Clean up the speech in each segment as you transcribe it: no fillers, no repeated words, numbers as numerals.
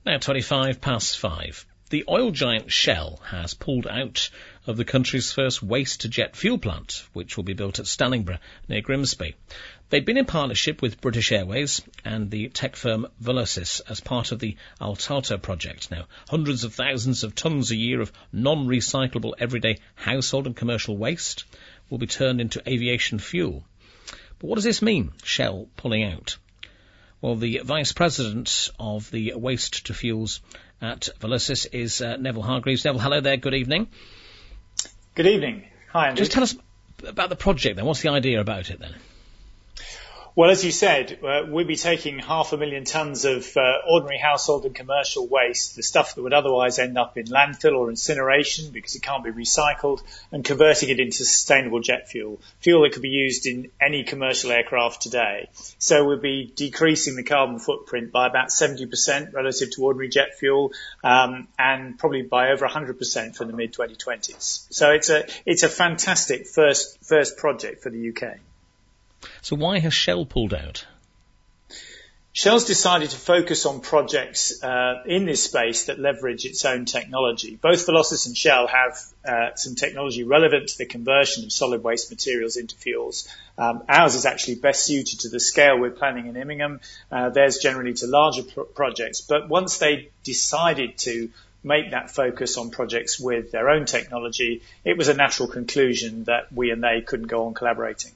Now 5:25. The oil giant Shell has pulled out of the country's first waste-to-jet fuel plant, which will be built at Stanningborough near Grimsby. They'd been in partnership with British Airways and the tech firm Velocys as part of the Altalto project. Now, hundreds of thousands of tonnes a year of non-recyclable everyday household and commercial waste will be turned into aviation fuel. But what does this mean, Shell pulling out? Well, the Vice President of the Waste to Fuels at Velocys is Neville Hargreaves. Neville, hello there, good evening. Good evening. Hi, Andy. Just tell us about the project then. What's the idea about it then? Well, as you said, we'll be taking 500,000 tonnes of ordinary household and commercial waste, the stuff that would otherwise end up in landfill or incineration because it can't be recycled, and converting it into sustainable jet fuel that could be used in any commercial aircraft today. So we'll be decreasing the carbon footprint by about 70% relative to ordinary jet fuel, and probably by over 100% from the mid-2020s. So it's a fantastic first project for the UK. So why has Shell pulled out? Shell's decided to focus on projects in this space that leverage its own technology. Both Velocys and Shell have some technology relevant to the conversion of solid waste materials into fuels. Ours is actually best suited to the scale we're planning in Immingham. Theirs generally to larger projects. But once they decided to make that focus on projects with their own technology, it was a natural conclusion that we and they couldn't go on collaborating.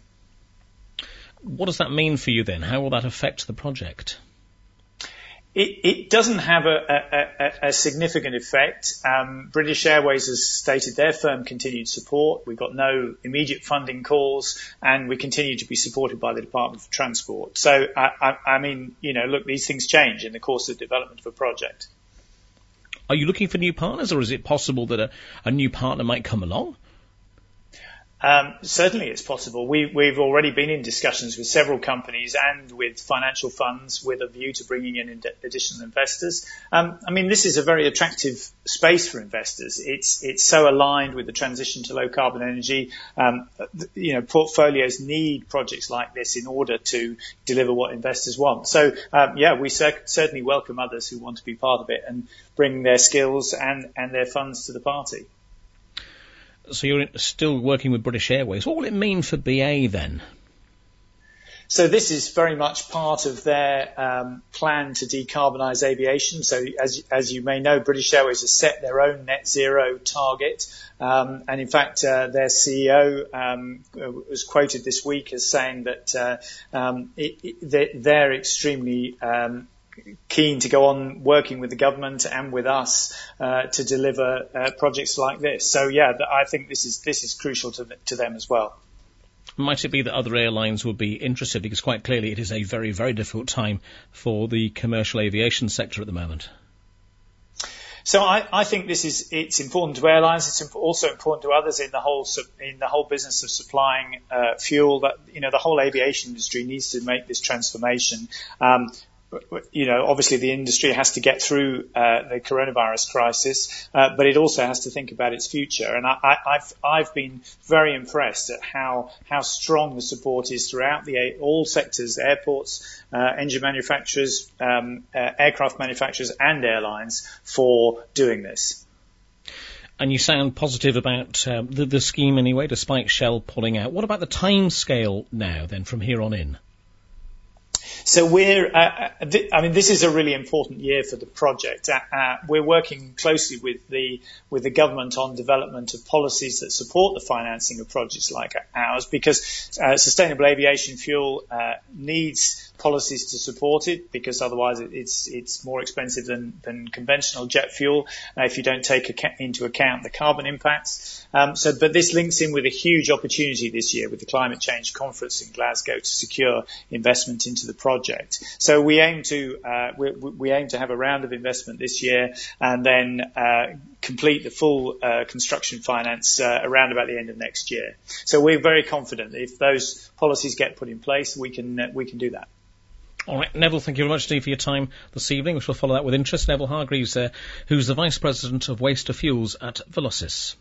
What does that mean for you then? How will that affect the project? It doesn't have a significant effect. British Airways has stated their firm continued support. We've got no immediate funding calls, and we continue to be supported by the Department for Transport. So, I mean, look, these things change in the course of development of a project. Are you looking for new partners, or is it possible that a new partner might come along? Certainly it's possible. We've already been in discussions with several companies and with financial funds with a view to bringing in additional investors. I mean, this is a very attractive space for investors. It's so aligned with the transition to low carbon energy. Portfolios need projects like this in order to deliver what investors want. So, we certainly welcome others who want to be part of it and bring their skills and their funds to the party. So you're still working with British Airways. What will it mean for BA then? So this is very much part of their plan to decarbonise aviation. So as you may know, British Airways has set their own net zero target. And in fact, their CEO was quoted this week as saying that they're extremely keen to go on working with the government and with us to deliver projects like this. So I think this is crucial to them as well. Might it be that other airlines would be interested, because quite clearly it is a very, very difficult time for the commercial aviation sector at the moment? So I think it's important to airlines. It's also important to others in the whole business of supplying fuel. That the whole aviation industry needs to make this transformation. Obviously the industry has to get through the coronavirus crisis, but it also has to think about its future. And I've been very impressed at how strong the support is throughout all sectors, airports, engine manufacturers, aircraft manufacturers, and airlines for doing this. And you sound positive about the scheme anyway, despite Shell pulling out. What about the time scale now, then, from here on in? So this is a really important year for the project. We're working closely with the government on development of policies that support the financing of projects like ours, because sustainable aviation fuel needs policies to support it, because otherwise it's more expensive than conventional jet fuel if you don't take into account the carbon impacts. But this links in with a huge opportunity this year with the Climate Change Conference in Glasgow to secure investment into the project. So we aim to have a round of investment this year, and then complete the full construction finance around about the end of next year. So we're very confident that if those policies get put in place, we can do that. All right, Neville, thank you very much indeed for your time this evening. We shall follow that with interest. Neville Hargreaves, who's the Vice President of Waste to Fuels at Velocys.